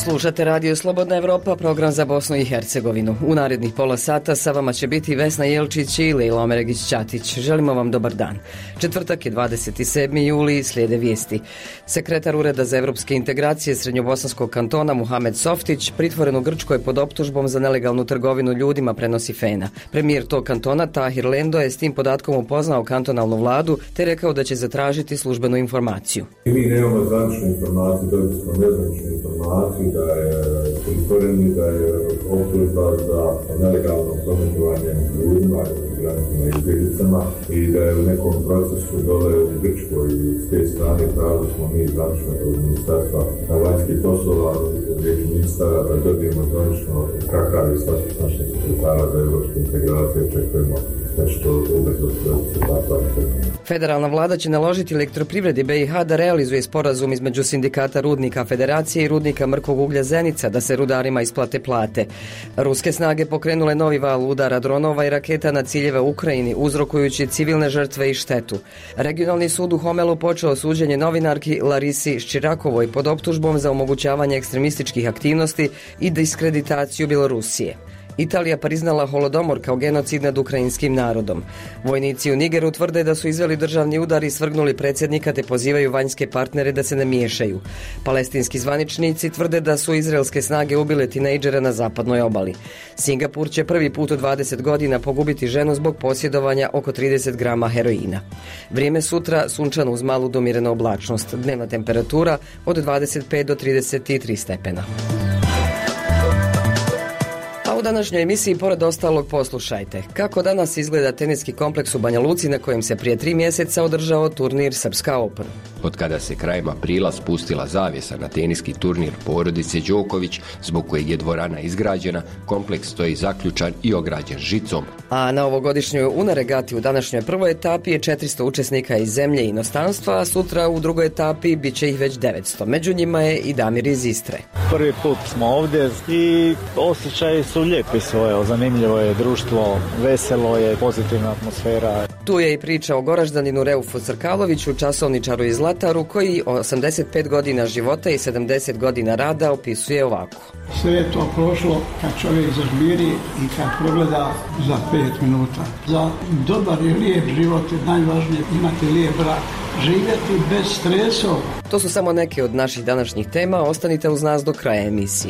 Slušate Radio Slobodna Evropa, program za Bosnu i Hercegovinu. U narednih pola sata sa vama će biti Vesna Jelčić i Lejla Omeregić-Ćatić. Želimo vam dobar dan. Četvrtak je 27. juli, slijede vijesti. Sekretar Ureda za evropske integracije Srednjobosanskog kantona Muhamed Softić pritvoren u Grčkoj pod optužbom za nelegalnu trgovinu ljudima, prenosi Fena. Premijer tog kantona Tahir Lendo je s tim podatkom upoznao kantonalnu vladu te rekao da će zatražiti službenu informaciju. Mi nemamo zvaničnu informaciju, dobili smo nezvaničnu informaciju da je pritvoren i da je optužba za nelegalno prometovanje ljudima, migrantima i izbjeglicama i da je u nekom procesu dole u Grčkoj i s te strane tražili smo mi zvanično od Ministarstva vanjskih poslova, riječi ministara, da dobijemo zvanično kakav je status našeg sekretara za evropske integracije, očekujemo nešto ubrzo se takva. Federalna vlada će naložiti Elektroprivredi BiH da realizuje sporazum između sindikata rudnika Federacije i rudnika mrkog uglja Zenica da se rudarima isplate plate. Ruske snage pokrenule novi val udara dronova i raketa na ciljeve u Ukrajini, uzrokujući civilne žrtve i štetu. Regionalni sud u Homelu počeo suđenje novinarki Larisi Ščirakovoj pod optužbom za omogućavanje ekstremističkih aktivnosti i diskreditaciju Bjelorusije. Italija priznala Holodomor kao genocid nad ukrajinskim narodom. Vojnici u Nigeru tvrde da su izveli državni udar i svrgnuli predsjednika te pozivaju vanjske partnere da se ne miješaju. Palestinski zvaničnici tvrde da su izraelske snage ubile tinejdžera na zapadnoj obali. Singapur će prvi put u 20 godina pogubiti ženu zbog posjedovanja oko 30 grama heroina. Vrijeme sutra sunčano uz malu do umjerenu oblačnost. Dnevna temperatura od 25 do 33 stepena. U današnjoj emisiji pored ostalog poslušajte kako danas izgleda teniski kompleks u Banja Luci na kojem se prije 3 mjeseca održao turnir Srpska Open. Od kada se krajem aprila spustila zavjesa na teniski turnir porodice Đoković, zbog kojeg je dvorana izgrađena, kompleks stoji zaključan i ograđen žicom. A na ovogodišnjoj UNA regati u današnjoj prvoj etapi je 400 učesnika iz zemlje i inostranstva, a sutra u drugoj etapi bit će ih već 900. Među njima je i Damir iz Istre. Prvi put smo ovdje i osjećaji su lijepi svoje, zanimljivo je društvo, veselo je, pozitivna atmosfera. Tu je i priča o Goraždaninu Reufu Crkaloviću, časovničaru iz Zlataru, koji 85 godina života i 70 godina rada opisuje ovako. Sve je to prošlo kad čovjek zažmiri i kad progleda za 5 minuta. Za dobar i lijep život je najvažnije imati lijep brak, živjeti bez stresova. To su samo neke od naših današnjih tema, ostanite uz nas do kraja emisije.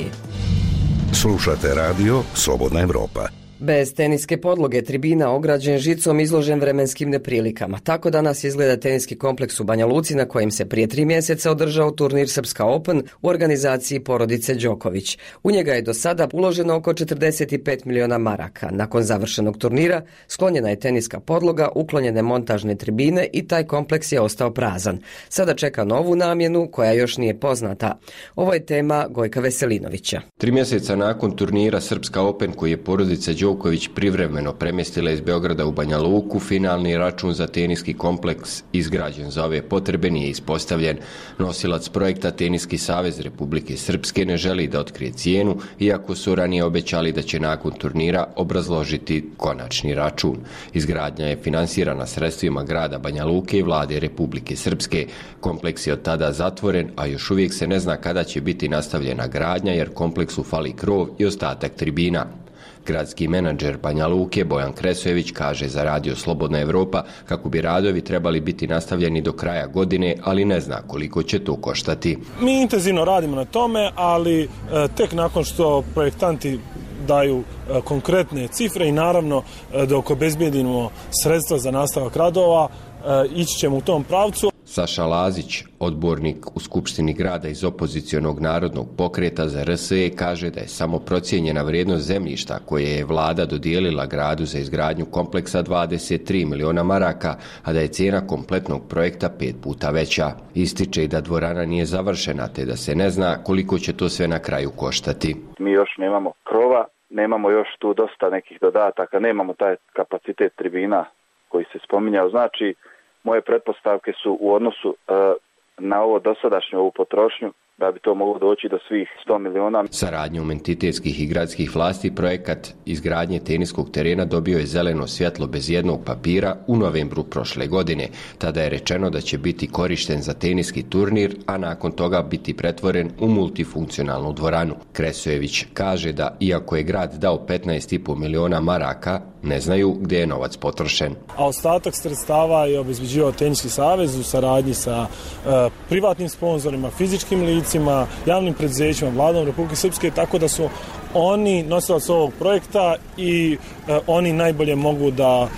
Slušate radio Slobodna Evropa. Bez teniske podloge, tribina ograđen žicom, izložen vremenskim neprilikama. Tako danas izgleda teniski kompleks u Banja Luci na kojem se prije 3 mjeseca održao turnir Srpska Open u organizaciji porodice Đoković. U njega je do sada uloženo oko 45 miliona maraka. Nakon završenog turnira sklonjena je teniska podloga, uklonjene montažne tribine i taj kompleks je ostao prazan. Sada čeka novu namjenu koja još nije poznata. Ovo je tema Gojka Veselinovića. 3 mjeseca nakon turnira Srpska Open koji je porodica Đoković privremeno premjestila iz Beograda u Banja Luku, finalni račun za teniski kompleks izgrađen za ove potrebe nije ispostavljen. Nosilac projekta Teniski savez Republike Srpske ne želi da otkrije cijenu, iako su ranije obećali da će nakon turnira obrazložiti konačni račun. Izgradnja je finansirana sredstvima grada Banja Luke i vlade Republike Srpske. Kompleks je od tada zatvoren, a još uvijek se ne zna kada će biti nastavljena gradnja jer kompleksu fali krov i ostatak tribina. Gradski menadžer Banja Luke Bojan Kresojević kaže za Radio Slobodna Evropa kako bi radovi trebali biti nastavljeni do kraja godine, ali ne zna koliko će to koštati. Mi intenzivno radimo na tome, ali tek nakon što projektanti daju konkretne cifre i naravno dok obezbijedimo sredstva za nastavak radova, ići ćemo u tom pravcu. Saša Lazić, odbornik u Skupštini grada iz opozicionog narodnog pokreta za RSE, kaže da je samo procijenjena vrijednost zemljišta koje je vlada dodijelila gradu za izgradnju kompleksa 23 miliona maraka, a da je cijena kompletnog projekta 5 puta veća. Ističe i da dvorana nije završena, te da se ne zna koliko će to sve na kraju koštati. Mi još nemamo krova, nemamo još tu dosta nekih dodataka, nemamo taj kapacitet tribina koji se spominjao. Znači, moje pretpostavke su u odnosu na ovo dosadašnju ovu potrošnju da bi to moglo doći do svih 100 miliona. Saradnjom entitetskih i gradskih vlasti projekat izgradnje teniskog terena dobio je zeleno svjetlo bez jednog papira u novembru prošle godine. Tada je rečeno da će biti korišten za teniski turnir, a nakon toga biti pretvoren u multifunkcionalnu dvoranu. Kresojević kaže da, iako je grad dao 15,5 miliona maraka, ne znaju gdje je novac potrošen. A ostatak sredstava je obezbeđivao Teniski savez u saradnji sa privatnim sponzorima, fizičkim licima, javnim preduzećima, vladom Republike Srpske, tako da su oni nosilac ovog projekta i oni najbolje mogu da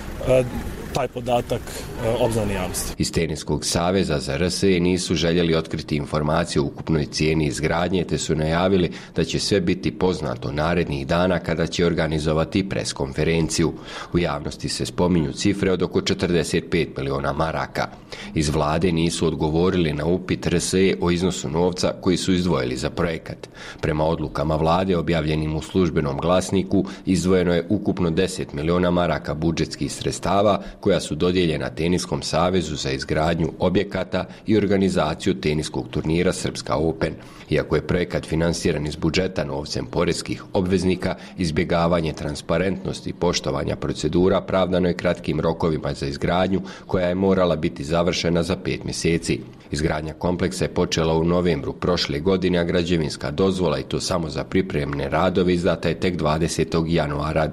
taj podatak obznani javnosti. Iz Teniskog saveza za RSE nisu željeli otkriti informacije o ukupnoj cijeni izgradnje, te su najavili da će sve biti poznato narednih dana kada će organizovati preskonferenciju. U javnosti se spominju cifre od oko 45 miliona maraka. Iz vlade nisu odgovorili na upit RSE o iznosu novca koji su izdvojili za projekat. Prema odlukama vlade objavljenim u službenom glasniku izdvojeno je ukupno 10 miliona maraka budžetskih sredstava koja su dodijeljena Teniskom savezu za izgradnju objekata i organizaciju teniskog turnira Srpska Open. Iako je projekat finansiran iz budžeta novcem poreskih obveznika, izbjegavanje transparentnosti i poštovanja procedura pravdano je kratkim rokovima za izgradnju koja je morala biti završena za 5 mjeseci. Izgradnja kompleksa je počela u novembru prošle godine, a građevinska dozvola, i to samo za pripremne radove, izdata je tek 20. januara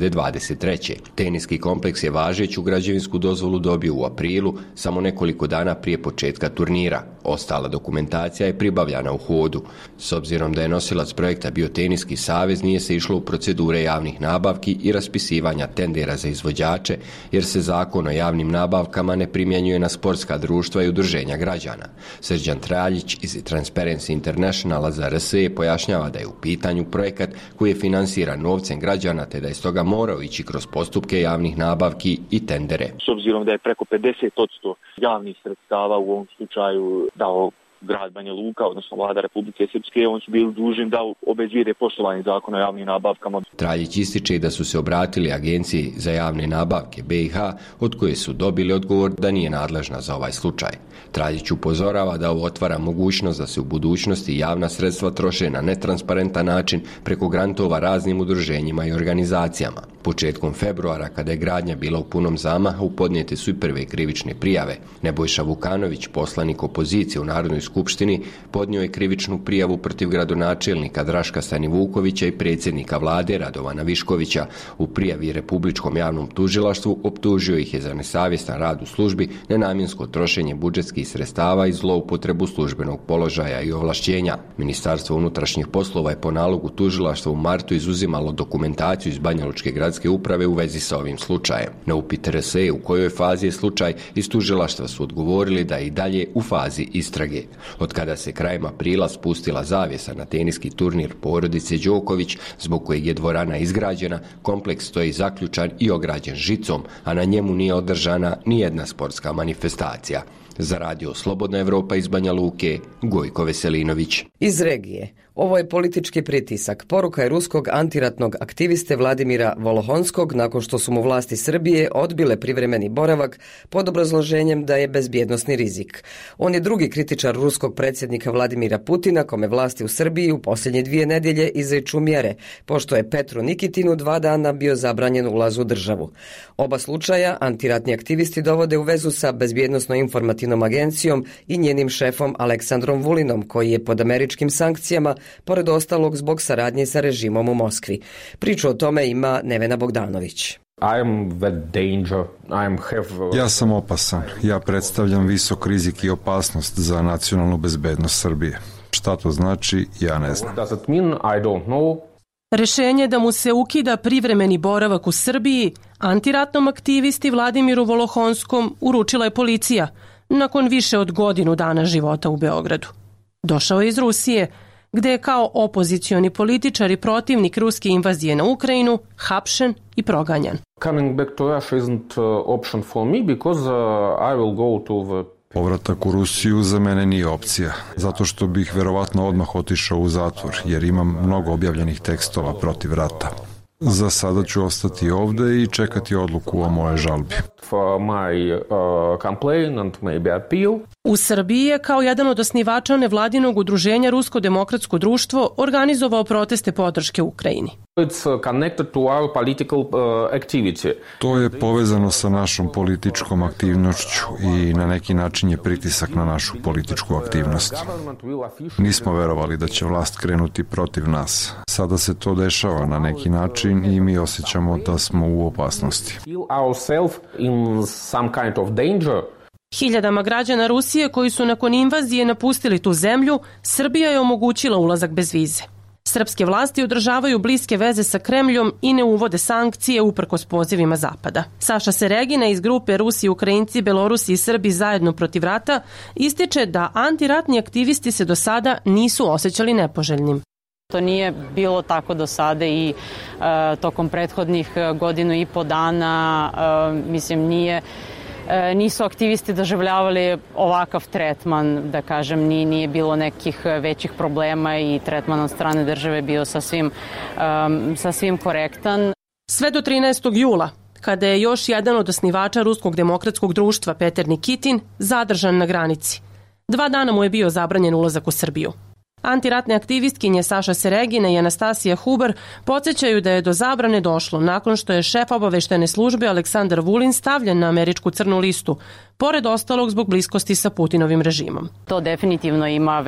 2023. Teniski kompleks je važeću građevinsku dozvolu dobio u aprilu, samo nekoliko dana prije početka turnira. Ostala dokumentacija je pribavljana u hodu. S obzirom da je nosilac projekta bio Teniski savez, nije se išlo u procedure javnih nabavki i raspisivanja tendera za izvođače, jer se zakon o javnim nabavkama ne primjenjuje na sportska društva i udruženja građana. Srđan Traljić iz Transparency Internationala za RSE pojašnjava da je u pitanju projekat koji je finansiran novcem građana, te da je stoga morao ići kroz postupke javnih nabavki i tendere. S obzirom da je preko 50% javnih sredstava u ovom slučaju dao grad Banja Luka, odnosno vlada Republike Srpske, oni su bili dužni da obezbijede poštovanje zakona o javnim nabavkama. Traljić ističe da su se obratili Agenciji za javne nabavke BiH, od koje su dobili odgovor da nije nadležna za ovaj slučaj. Traljić upozorava da ovo otvara mogućnost da se u budućnosti javna sredstva troše na netransparentan način preko grantova raznim udruženjima i organizacijama. Početkom februara, kada je gradnja bila u punom zamahu, podnijete su i prve krivične prijave. Nebojša Vukanović, poslanik opozicije u Narodnoj skupštini, podnio je krivičnu prijavu protiv gradonačelnika Draška Stanivukovića i predsjednika vlade Radovana Viškovića. U prijavi Republičkom javnom tužilaštvu optužio ih je za nesavjestan rad u službi, nenamjensko trošenje budžetskih sredstava i zloupotrebu službenog položaja i ovlašćenja. Ministarstvo unutrašnjih poslova je po nalogu tužilaštva u martu izuzimalo dokumentaciju iz Banjalučke gradske uprave u vezi sa ovim slučajem. Na upit RSE u kojoj fazi je slučaj, iz tužilaštva su odgovorili da je i dalje u fazi istrage. Od kada se krajem aprila spustila zavjesa na teniski turnir porodice Đoković, zbog kojeg je dvorana izgrađena, kompleks stoji zaključan i ograđen žicom, a na njemu nije održana ni jedna sportska manifestacija. Za radio Slobodna Evropa iz Banja Luke, Gojko Veselinović. Iz regije. Ovo je politički pritisak. Poruka je ruskog antiratnog aktiviste Vladimira Volohonskog nakon što su mu vlasti Srbije odbile privremeni boravak pod obrazloženjem da je bezbjednosni rizik. On je drugi kritičar ruskog predsjednika Vladimira Putina, kome vlasti u Srbiji u posljednje 2 nedjelje izriču mjere, pošto je Petru Nikitinu 2 dana bio zabranjen ulaz u državu. Oba slučaja antiratni aktivisti dovode u vezu sa Bezbjednosno-informativnom agencijom i njenim šefom Aleksandrom Vulinom, koji je pod američkim sankcijama, pored ostalog zbog saradnje sa režimom u Moskvi. Priču o tome ima Nevena Bogdanović. Ja sam opasan. Ja predstavljam visok rizik i opasnost za nacionalnu bezbednost Srbije. Šta to znači, ja ne znam. Rešenje da mu se ukida privremeni boravak u Srbiji antiratnom aktivisti Vladimiru Volohonskom uručila je policija nakon više od godinu dana života u Beogradu. Došao je iz Rusije, gde je kao opozicioni političar i protivnik ruske invazije na Ukrajinu hapšen i proganjan. Povratak u Rusiju za mene nije opcija, zato što bih verovatno odmah otišao u zatvor, jer imam mnogo objavljenih tekstova protiv rata. Za sada ću ostati ovde i čekati odluku o moje žalbi. U Srbiji je kao jedan od osnivača nevladinog udruženja Rusko demokratsko društvo organizovao proteste podrške Ukrajini. To je povezano sa našom političkom aktivnošću i na neki način je pritisak na našu političku aktivnost. Nismo verovali da će vlast krenuti protiv nas. Sada se to dešava na neki način i mi osjećamo da smo u opasnosti. Hiljadama građana Rusije koji su nakon invazije napustili tu zemlju, Srbija je omogućila ulazak bez vize. Srpske vlasti održavaju bliske veze sa Kremljom i ne uvode sankcije uprkos pozivima Zapada. Saša Seregina iz grupe Rusi, Ukrajinci, Belorusi i Srbi zajedno protiv rata ističe da antiratni aktivisti se do sada nisu osjećali nepoželjnim. To nije bilo tako do sada i tokom prethodnih godinu i po dana, nisu aktivisti doživljavali ovakav tretman, da kažem, nije bilo nekih većih problema i tretman od strane države bio sasvim korektan. Sve do 13. jula, kada je još jedan od osnivača Ruskog demokratskog društva, Peter Nikitin, zadržan na granici. 2 dana mu je bio zabranjen ulazak u Srbiju. Antiratne aktivistkinje Saša Seregina i Anastasija Huber podsjećaju da je do zabrane došlo nakon što je šef obaveštene službe Aleksandar Vulin stavljen na američku crnu listu, pored ostalog zbog bliskosti sa Putinovim režimom. To definitivno ima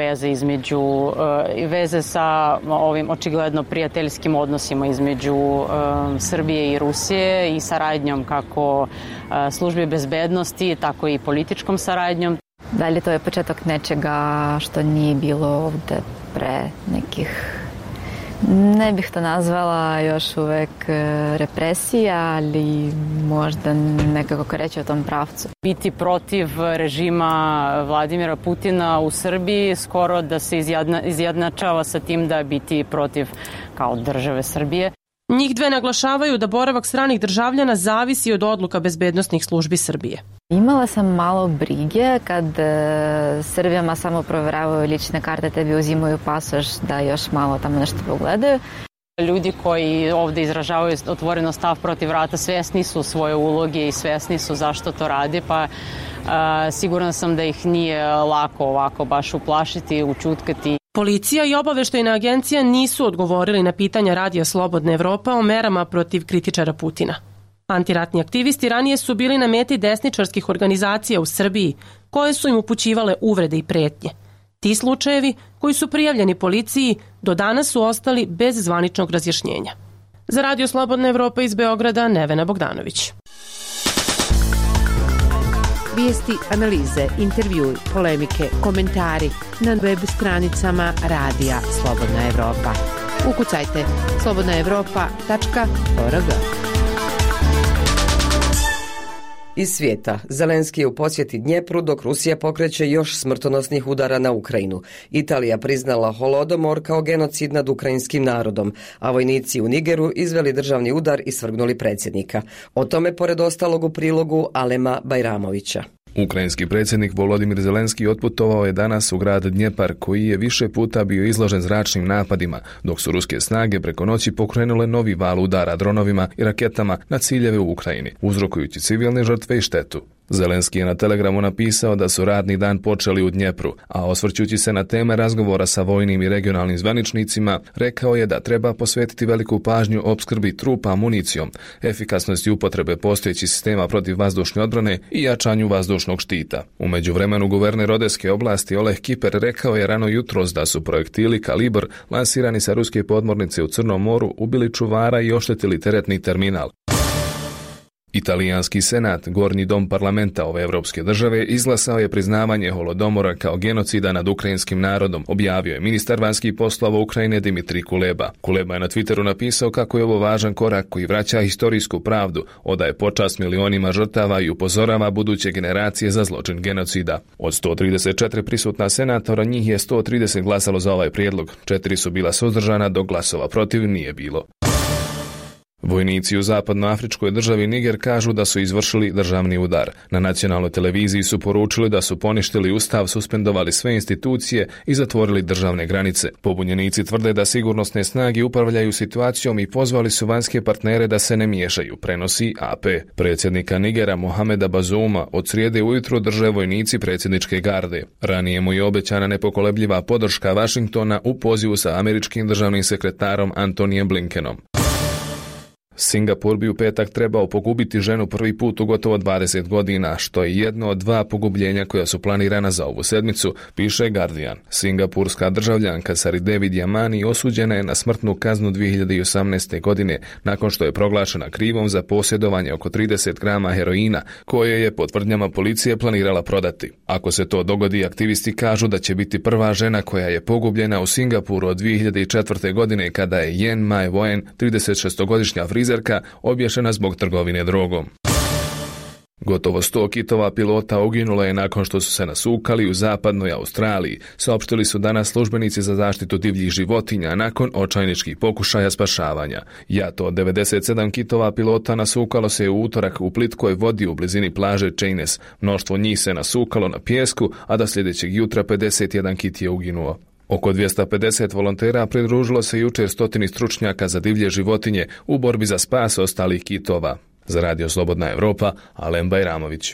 veze sa ovim očigledno prijateljskim odnosima između Srbije i Rusije i saradnjom kako službe bezbednosti, tako i političkom saradnjom. Dalje, to je početak nečega što nije bilo ovde pre nekih, ne bih to nazvala još uvek represija, ali možda nekako kreće u tom pravcu. Biti protiv režima Vladimira Putina u Srbiji skoro da se izjednačava sa tim da biti protiv kao države Srbije. Njih dve naglašavaju da boravak stranih državljana zavisi od odluka bezbednosnih službi Srbije. Imala sam malo brige kad Srbijama samo proveravaju lične karte, tebi uzimaju pasoš da još malo tamo nešto pogledaju. Ljudi koji ovde izražavaju otvoreno stav protiv rata svesni su svoje uloge i svesni su zašto to rade, pa sigurna sam da ih nije lako ovako baš uplašiti, učutkati. Policija i obaveštajna agencija nisu odgovorili na pitanja Radija Slobodna Evropa o merama protiv kritičara Putina. Antiratni aktivisti ranije su bili na meti desničarskih organizacija u Srbiji, koje su im upućivale uvrede i pretnje. Ti slučajevi, koji su prijavljeni policiji, do danas su ostali bez zvaničnog razjašnjenja. Za Radio Slobodna Evropa iz Beograda, Nevena Bogdanović. Vijesti, analize, intervjui, polemike, komentari na web stranicama Radija Slobodna Evropa. Ukucajte slobodnaevropa.org. Iz svijeta, Zelenski je u posjeti Dnjepru dok Rusija pokreće još smrtonosnih udara na Ukrajinu. Italija priznala Holodomor kao genocid nad ukrajinskim narodom, a vojnici u Nigeru izveli državni udar i svrgnuli predsjednika. O tome pored ostalog u prilogu Alema Bajramovića. Ukrajinski predsjednik Volodimir Zelenski otputovao je danas u grad Dnjepar, koji je više puta bio izložen zračnim napadima, dok su ruske snage preko noći pokrenule novi val udara dronovima i raketama na ciljeve u Ukrajini, uzrokujući civilne žrtve i štetu. Zelenski je na Telegramu napisao da su radni dan počeli u Dnjepru, a osvrćući se na teme razgovora sa vojnim i regionalnim zvaničnicima, rekao je da treba posvetiti veliku pažnju opskrbi trupa municijom, efikasnosti upotrebe postojećih sistema protiv vazdušne odbrane i jačanju vazdušnog štita. U međuvremenu guverner Odeske oblasti Oleh Kiper rekao je rano jutros da su projektili Kalibr lansirani sa ruske podmornice u Crnom moru ubili čuvara i oštetili teretni terminal. Italijanski senat, gornji dom parlamenta ove evropske države, izglasao je priznavanje Holodomora kao genocida nad ukrajinskim narodom, objavio je ministar vanjskih poslova Ukrajine Dimitrij Kuleba. Kuleba je na Twitteru napisao kako je ovo važan korak koji vraća historijsku pravdu, odaje počast milionima žrtava i upozorava buduće generacije za zločin genocida. Od 134 prisutna senatora, njih je 130 glasalo za ovaj prijedlog, 4 su bila suzdržana, dok glasova protiv nije bilo. Vojnici u zapadnoafričkoj državi Niger kažu da su izvršili državni udar. Na nacionalnoj televiziji su poručili da su poništili ustav, suspendovali sve institucije i zatvorili državne granice. Pobunjenici tvrde da sigurnosne snage upravljaju situacijom i pozvali su vanjske partnere da se ne miješaju, prenosi AP. Predsjednika Nigera Mohameda Bazouma od srijede ujutro drže vojnici predsjedničke garde. Ranije mu je obećana nepokolebljiva podrška Vašingtona u pozivu sa američkim državnim sekretarom Antonijem Blinkenom. Singapur bi u petak trebao pogubiti ženu prvi put u gotovo 20 godina, što je jedno od 2 pogubljenja koja su planirana za ovu sedmicu, piše Guardian. Singapurska državljanka Saridevi Diamani osuđena je na smrtnu kaznu 2018. godine nakon što je proglašena krivom za posjedovanje oko 30 grama heroina koje je po tvrdnjama policije planirala prodati. Ako se to dogodi, aktivisti kažu da će biti prva žena koja je pogubljena u Singapuru od 2004. godine kada je Yen Mai Woen, 36-godišnja frizerka, obješena zbog trgovine drogom. Gotovo 100 kitova pilota uginulo je nakon što su se nasukali u zapadnoj Australiji, saopštili su danas službenici za zaštitu divljih životinja nakon očajničkih pokušaja spašavanja. Jato od 97 kitova pilota nasukalo se u utorak u plitkoj vodi u blizini plaže Cheynez. Mnoštvo njih se nasukalo na pijesku, a da sljedećeg jutra 51 kit je uginuo. Oko 250 volontera pridružilo se jučer 100 stručnjaka za divlje životinje u borbi za spas ostalih kitova. Za Radio Slobodna Evropa, Alen Bajramović.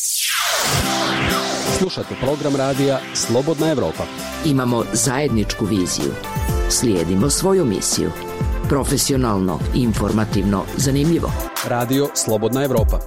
Slušate program radija Slobodna Evropa. Imamo zajedničku viziju. Slijedimo svoju misiju. Profesionalno, informativno, zanimljivo. Radio Slobodna Evropa.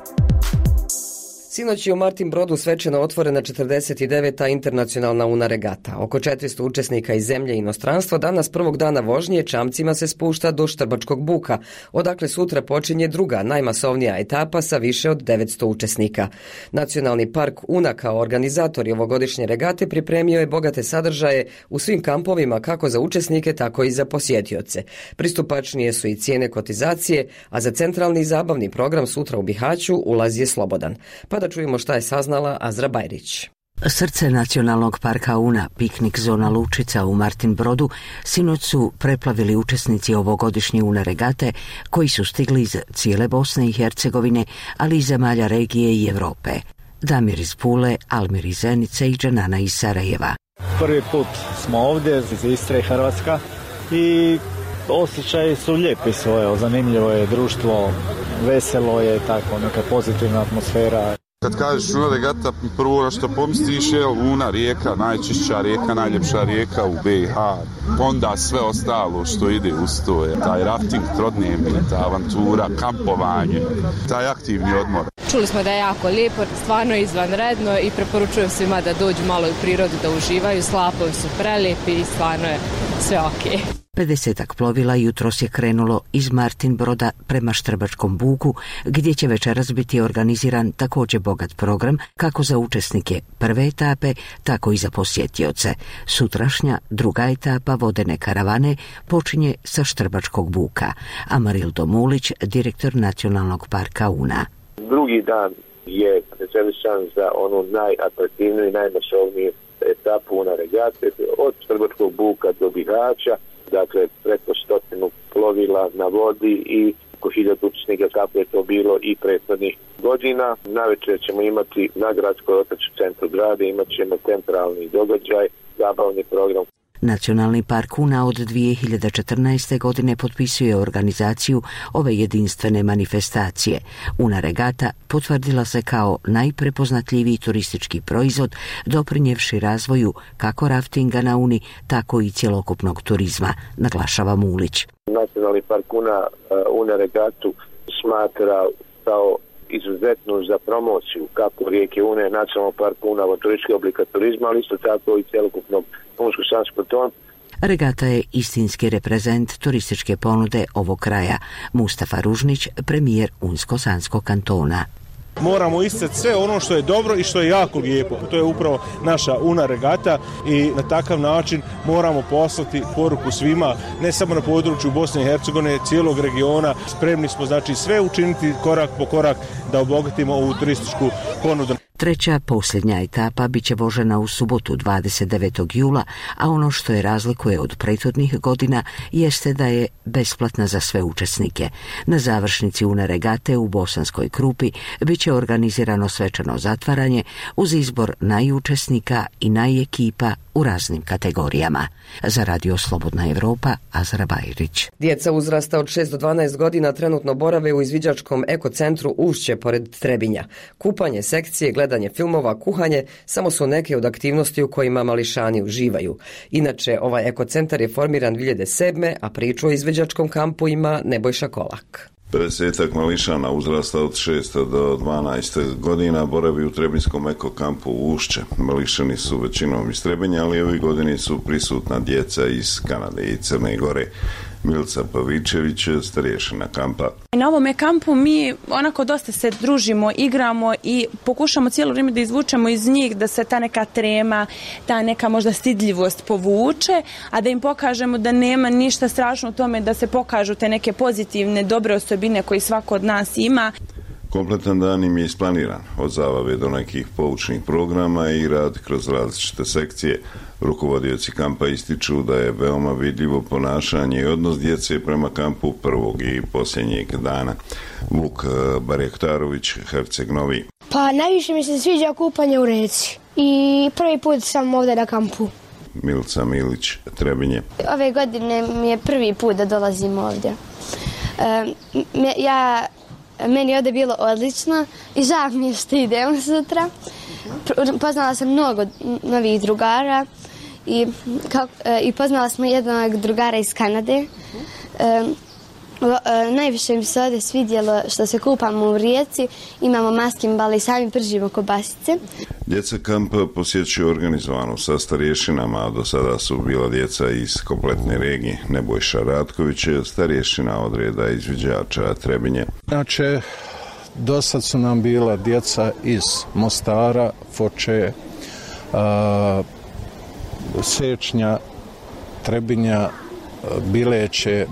Sinoć je u Martin Brodu svečano otvorena 49. internacionalna UNA regata. Oko 400 učesnika iz zemlje i inostranstva danas prvog dana vožnje čamcima se spušta do Štrbačkog buka, odakle sutra počinje druga, najmasovnija etapa sa više od 900 učesnika. Nacionalni park UNA kao organizator ovogodišnje regate pripremio je bogate sadržaje u svim kampovima kako za učesnike, tako i za posjetioce. Pristupačnije su i cijene kotizacije, a za centralni zabavni program sutra u Bihaću ulaz je slobodan. Pa da čujemo šta je saznala Azra Bajrić. Srce nacionalnog parka UNA, piknik zona Lučica u Martin Brodu, sinoć su preplavili učesnici ovogodišnje UNA regate koji su stigli iz cijele Bosne i Hercegovine, ali i zemalja regije i Europe. Damir iz Pule, Almir iz Zenice i Džanana iz Sarajeva. Prvi put smo ovdje iz Istre i Hrvatska i osjećaji su lijepi svoje, zanimljivo je društvo, veselo je, tako neka pozitivna atmosfera. Kad kažeš UNA regata, prvo na što pomisliš je UNA rijeka, najčišća rijeka, najljepša rijeka u BiH. Onda sve ostalo što ide uz to je taj rafting, trodnevni, ta avantura, kampovanje, taj aktivni odmor. Čuli smo da je jako lijepo, stvarno izvanredno i preporučujem svima da dođu malo u prirodu, da uživaju, slapovi su prelijepi i stvarno je sve okej. 50 plovila jutros je krenulo iz Martin Broda prema Štrbačkom buku, gdje će večeras biti organiziran također bogat program kako za učesnike prve etape, tako i za posjetioce. Sutrašnja druga etapa vodene karavane počinje sa Štrbačkog buka. Amarildo Mulić, direktor Nacionalnog parka UNA. Drugi dan je rezervisan za onu najatraktivniju i najmasovniju etapu UNA regate od Štrbačkog buka do Bihaća. Dakle, preko 100 plovila na vodi i oko 1000 učesnika kako je to bilo i prethodnih godina. Navečer ćemo imati na gradskoj otočnom centru grada, imat ćemo centralni događaj, zabavni program. Nacionalni park UNA od 2014. godine potpisuje organizaciju ove jedinstvene manifestacije. UNA regata potvrdila se kao najprepoznatljiviji turistički proizvod, doprinjevši razvoju kako raftinga na UNI, tako i cjelokupnog turizma, naglašava Mulić. Nacionalni park UNA regatu smatra kao izuzetnu za promociju kako rijeke UNE, nacionalnog parka UNA, turističkih oblika turizma, ali isto tako i cjelokupnog Unsko-Sanskog tona. Regata je istinski reprezent turističke ponude ovog kraja. Mustafa Ružnić, premijer Unsko-Sanskog kantona. Moramo isticati sve ono što je dobro i što je jako lijepo. To je upravo naša UNA regata i na takav način moramo poslati poruku svima, ne samo na području Bosne i Hercegovine, cijelog regiona. Spremni smo znači sve učiniti korak po korak da obogatimo ovu turističku ponudu. Treća, posljednja etapa biće vožena u subotu 29. jula, a ono što je razlikuje od prethodnih godina jeste da je besplatna za sve učesnike. Na završnici UNA regate u Bosanskoj Krupi biće organizirano svečano zatvaranje uz izbor najučesnika i najekipa u raznim kategorijama. Za Radio Slobodna Evropa, Azra Bajrić. Djeca uzrasta od 6 do 12 godina trenutno borave u izviđačkom ekocentru Ušće pored Trebinja. Kupanje, sekcije, gledanje filmova, kuhanje samo su neke od aktivnosti u kojima mališani uživaju. Inače, ovaj ekocentar je formiran 2007. a priču o izviđačkom kampu ima Nebojša Kolak. 50 mališana uzrasta od 6 do 12 godina boravi u Trebinskom ekokampu Ušće. Mališani su većinom iz Trebinja, ali ovih godini su prisutna djeca iz Kanade i Crne Gore. Milica Pavičević, starješina kampa. Na ovom kampu mi onako dosta se družimo, igramo i pokušamo cijelo vrijeme da izvučemo iz njih da se ta neka trema, ta neka možda stidljivost povuče, a da im pokažemo da nema ništa strašno u tome, da se pokažu te neke pozitivne, dobre osobine koje svako od nas ima. Kompletan dan im je isplaniran, od zabave do nekih poučnih programa i rad kroz različite sekcije. Rukovodioci kampa ističu da je veoma vidljivo ponašanje i odnos djece prema kampu prvog i posljednjeg dana. Vuk Barjektarović, Herceg Novi. Pa najviše mi se sviđa kupanje u reci i prvi put sam ovdje na kampu. Milica Milić, Trebinje. Ove godine mi je prvi put da dolazim ovdje. Meni je ovdje bilo odlično i žao mi je što idem sutra. Poznala sam mnogo novih drugara i poznala smo jednog drugara iz Kanade. Najviše mi se ovdje svidjelo što se kupamo u rijeci, imamo maskimbal i sami pržimo kobasice. Djeca kampa posjećuju organizovano sa starješinama, a do sada su bila djeca iz kompletne regije. Nebojša Ratković je starješina odreda izviđača Trebinje. Znači, do sad su nam bila djeca iz Mostara, Foče, Sečnja, Trebinja, Bileće,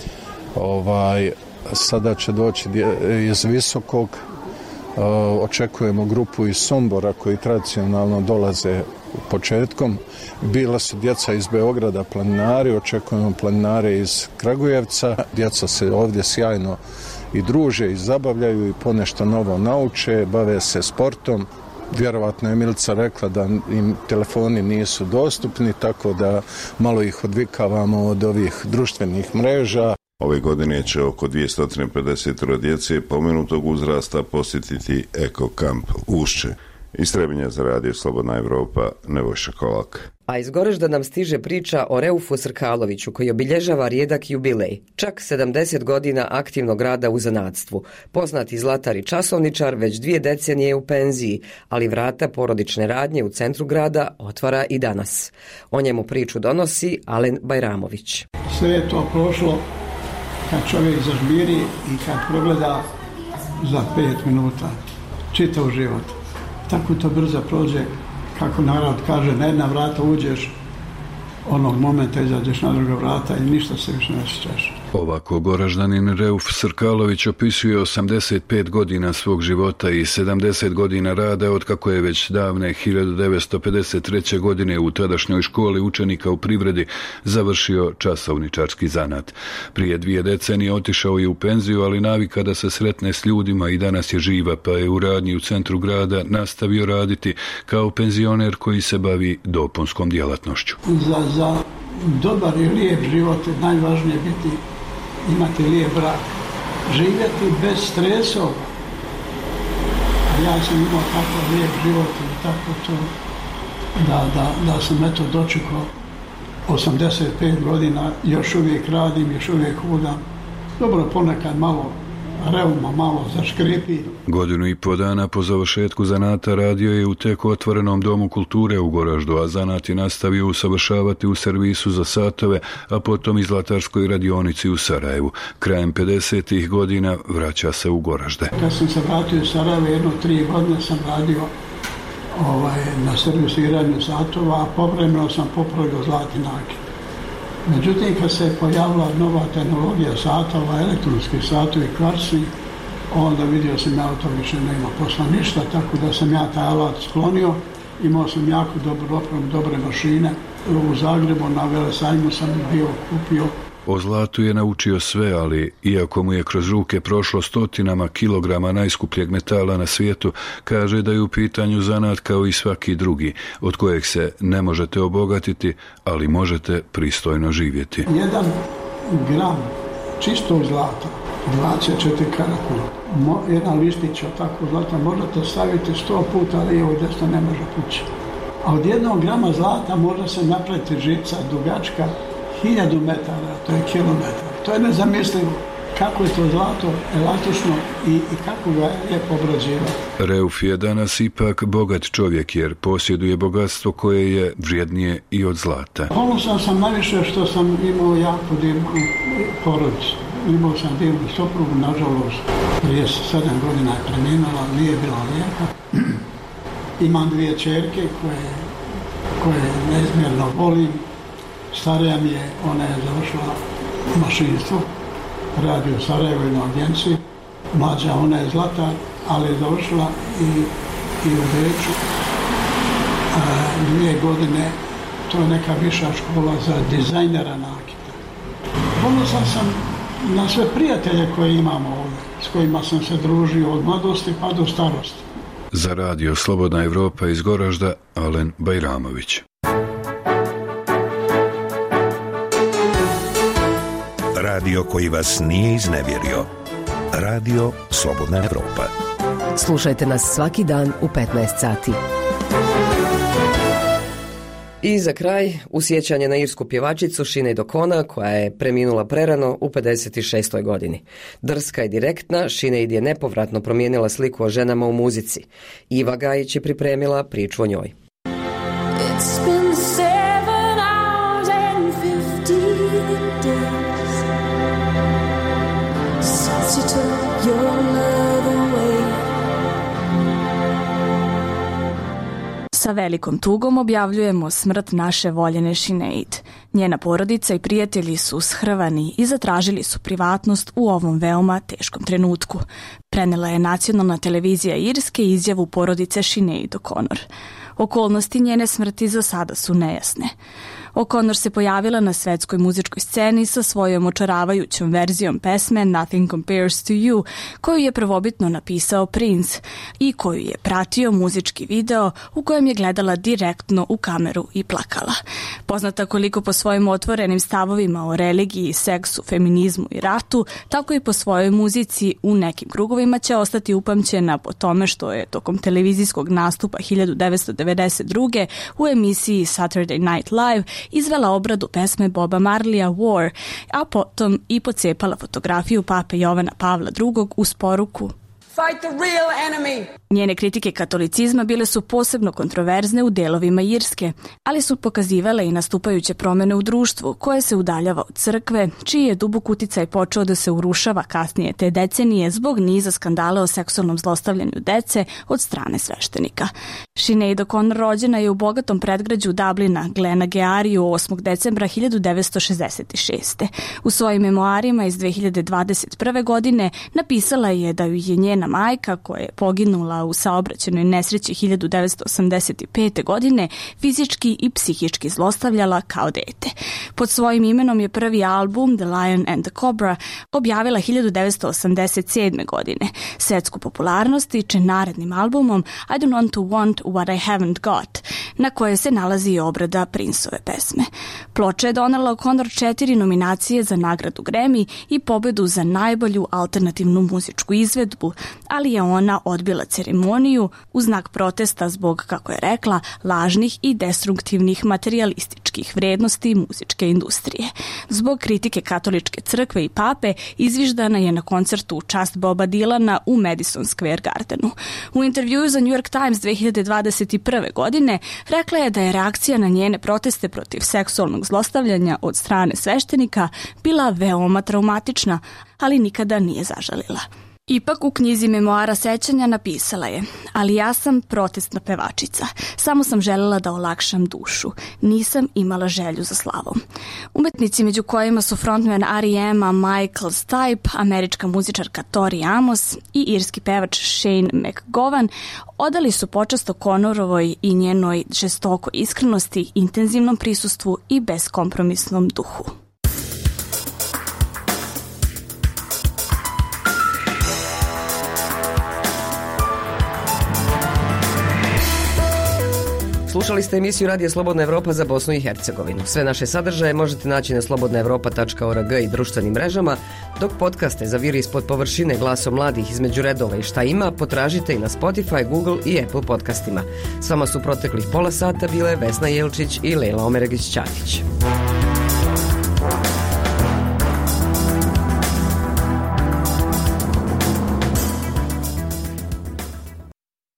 sada će doći iz Visokog, očekujemo grupu iz Sombora koji tradicionalno dolaze početkom. Bila su djeca iz Beograda, planinari, očekujemo planinare iz Kragujevca. Djeca se ovdje sjajno i druže i zabavljaju i ponešto novo nauče, bave se sportom. Vjerovatno je Milica rekla da im telefoni nisu dostupni, tako da malo ih odvikavamo od ovih društvenih mreža. Ove godine će oko 250 djece pomenutog uzrasta posjetiti ekokamp Ušće. Iz Trebinja za Radio Slobodna Evropa, Nebojša Kolak. A iz Gorežda nam stiže priča o Reufu Srkaloviću koji obilježava rijedak jubilej, čak 70 godina aktivnog rada u zanatstvu. Poznati zlatar i časovničar već 2 decenije u penziji, ali vrata porodične radnje u centru grada otvara i danas. O njemu priču donosi Alen Bajramović. Sve je to prošlo kad čovjek zažmiri i kad progleda za 5 minuta čitav život. Tako to brzo prođe, kako narod kaže, na jedna vrata uđeš, onog momenta izađeš na druga vrata i ništa se više ne sjećaš. Ovako Goraždanin Reuf Srkalović opisuje 85 godina svog života i 70 godina rada od kako je već davne 1953. godine u tadašnjoj školi učenika u privredi završio časovničarski zanat. Prije 2 decenije otišao je u penziju, ali navika da se sretne s ljudima i danas je živa, pa je u radnji u centru grada nastavio raditi kao penzioner koji se bavi dopunskom djelatnošću. Za dobar i lijep život je najvažnije imati lijep brak, živjeti bez stresova. A ja sam imao tako lijep život i tako to da sam eto dočekao 85 godina, još uvijek radim, još uvijek hudam. Dobro, ponekad malo reuma, malo zaškripi. 1,5 godinu dana po završetku zanata radio je u tek otvorenom domu kulture u Goraždu, a zanat je nastavio usavršavati u servisu za satove, a potom i zlatarskoj radionici u Sarajevu. Krajem 50. godina vraća se u Goražde. Kad sam se vratio u Sarajevo, 3 godine sam radio na servisiranju satova, a povremeno sam popravljao zlatni nakit. Međutim, kad se pojavila nova tehnologija satova, elektronskih satovi, kvarsni, Onda vidio sam ja to više nema posla ništa, tako da sam ja taj alat sklonio. Imao sam jako dobre mašine. U Zagrebu na Velesajmu sam bio kupio. O zlatu je naučio sve, ali iako mu je kroz ruke prošlo stotinama kilograma najskupljeg metala na svijetu, kaže da je u pitanju zanat kao i svaki drugi, od kojeg se ne možete obogatiti, ali možete pristojno živjeti. 1 gram čistog zlata, 24 karatnog, jedan listić od takvog zlata možete staviti 100 puta lijevo i desno, ne može pući. A od 1 grama zlata može se napraviti žica dugačka 1000 metara, to je kilometar. To je nezamislivo. Kako je to zlato elastično i kako ga je lijepo obrađivati. Reuf je danas ipak bogat čovjek jer posjeduje bogatstvo koje je vrijednije i od zlata. Ponosan sam najviše što sam imao jako divnu porodicu. Imao sam divnu suprugu, nažalost, 37 godina je preminula, nije bila lijeka. Imam 2 ćerke koje neizmjerno volim. Starija mi je, ona je završila mašinstvo, radi u Sarajevu na agenciji. Mlađa, ona je zlatar, ali je završila i u Beču 2 godine. To je neka viša škola za dizajnera nakita. Ponosan sam na sve prijatelje koje imamo ovdje, s kojima sam se družio od mladosti pa do starosti. Za radio Slobodna Evropa iz Goražda, Alen Bajramović. Radio koji vas nije iznevjerio. Radio Slobodna Evropa. Slušajte nas svaki dan u 15 sati. I za kraj, usjećanje na irsku pjevačicu Sinead O'Connor, koja je preminula prerano u 56. godini. Drska i direktna, Sinead je nepovratno promijenila sliku o ženama u muzici. Iva Gajić je pripremila priču o njoj. It's been 7 hours and 50 days since you took your love away. Sa velikom tugom objavljujemo smrt naše voljene Sinead. Njena porodica i prijatelji su shrvani i zatražili su privatnost u ovom veoma teškom trenutku. Prenela je nacionalna televizija Irske izjavu porodice Sinead O'Connor. Okolnosti njene smrti za sada su nejasne. O'Connor se pojavila na svetskoj muzičkoj sceni sa svojom očaravajućom verzijom pesme Nothing Compares to You, koju je prvobitno napisao Prince i koju je pratio muzički video u kojem je gledala direktno u kameru i plakala. Poznata koliko po svojim otvorenim stavovima o religiji, seksu, feminizmu i ratu, tako i po svojoj muzici u nekim krugovima će ostati upamćena po tome što je tokom televizijskog nastupa 1992. u emisiji Saturday Night Live izvela obradu pesme Boba Marleya War, a potom i pocepala fotografiju pape Jovana Pavla II uz poruku Fight the real enemy. Njene kritike katolicizma bile su posebno kontroverzne u delovima Irske, ali su pokazivale i nastupajuće promjene u društvu koje se udaljava od crkve, čiji je dubok uticaj počeo da se urušava kasnije te decenije zbog niza skandala o seksualnom zlostavljanju dece od strane sveštenika. Sinead O'Connor rođena je u bogatom predgrađu Dublina, Glenageariju 8. decembra 1966. U svojim memoarima iz 2021. godine napisala je da ju je njena majka, koja je poginula u saobraćajnoj nesreći 1985. godine, fizički i psihički zlostavljala kao dete. Pod svojim imenom je prvi album The Lion and the Cobra objavila 1987. godine. Svetsku popularnost stiče narednim albumom I Don't Want to Want What I Haven't Got, na koje se nalazi i obrada Princeove pesme. Ploča je donela O'Connor 4 nominacije za nagradu Grammy i pobedu za najbolju alternativnu muzičku izvedbu, ali je ona odbila ceremoniju u znak protesta zbog, kako je rekla, lažnih i destruktivnih materijalističkih vrednosti muzičke industrije. Zbog kritike katoličke crkve i pape izviždana je na koncertu u čast Boba Dylana u Madison Square Gardenu. U intervjuu za New York Times 2021. godine rekla je da je reakcija na njene proteste protiv seksualnog zlostavljanja od strane sveštenika bila veoma traumatična, ali nikada nije zažalila. Ipak u knjizi memoara sećanja napisala je: ali ja sam protestna pevačica. Samo sam želela da olakšam dušu. Nisam imala želju za slavom. Umetnici među kojima su frontman R.E.M.-a Michael Stipe, američka muzičarka Tori Amos i irski pevač Shane McGowan odali su počast O'Connorovoj i njenoj žestokoj iskrenosti, intenzivnom prisustvu i beskompromisnom duhu. Slušali ste emisiju Radija Slobodna Evropa za Bosnu i Hercegovinu. Sve naše sadržaje možete naći na slobodnaevropa.org i društvenim mrežama, dok podcaste za vir ispod površine glasom mladih između redova i šta ima potražite i na Spotify, Google i Apple podcastima. S vama su proteklih pola sata bile Vesna Jelčić i Lejla Omeregić-Ćatić.